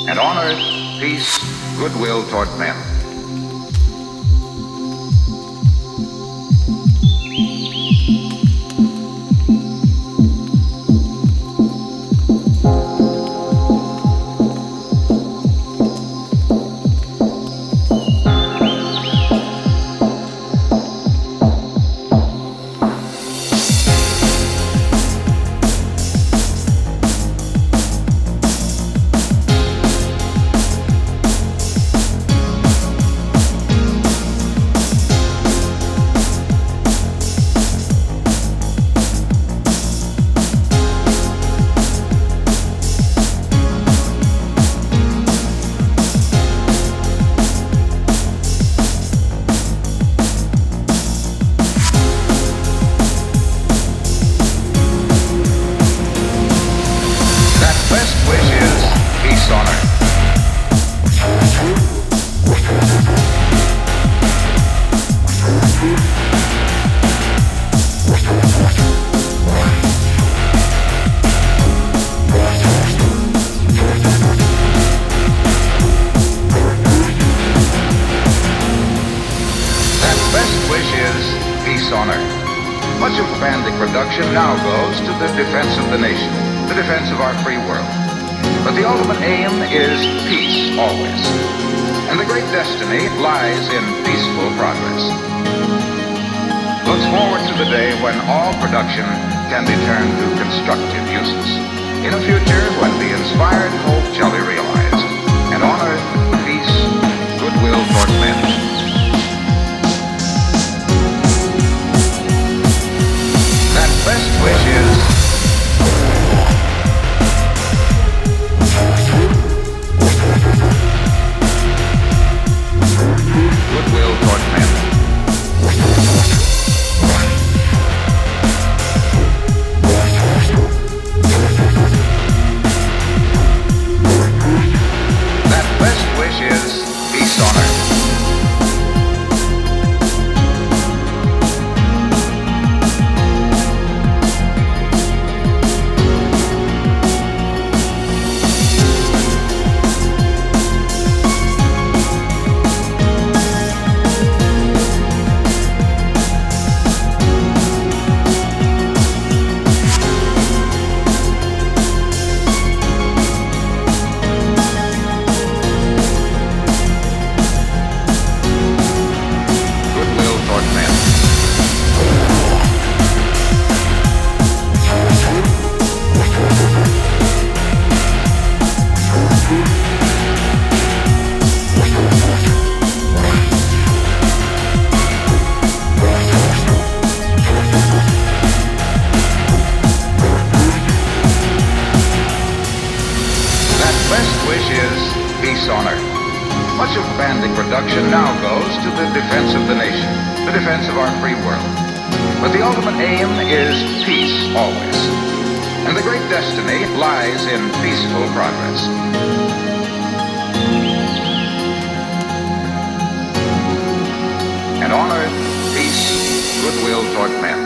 and on earth peace, goodwill toward men. On earth. Much of Bandic production now goes to the defense of the nation, the defense of our free world. But the ultimate aim is peace, always. And the great destiny lies in peaceful progress. Looks forward to the day when all production can be turned to constructive uses. In a future when the inspired hope shall be realized, and on earth, peace, goodwill toward men. Best wishes. Goodwill toward men. That best wish is peace on earth. On earth. Much of Bandic production now goes to the defense of the nation, the defense of our free world. But the ultimate aim is peace, always. And the great destiny lies in peaceful progress. And on earth, peace, goodwill toward men.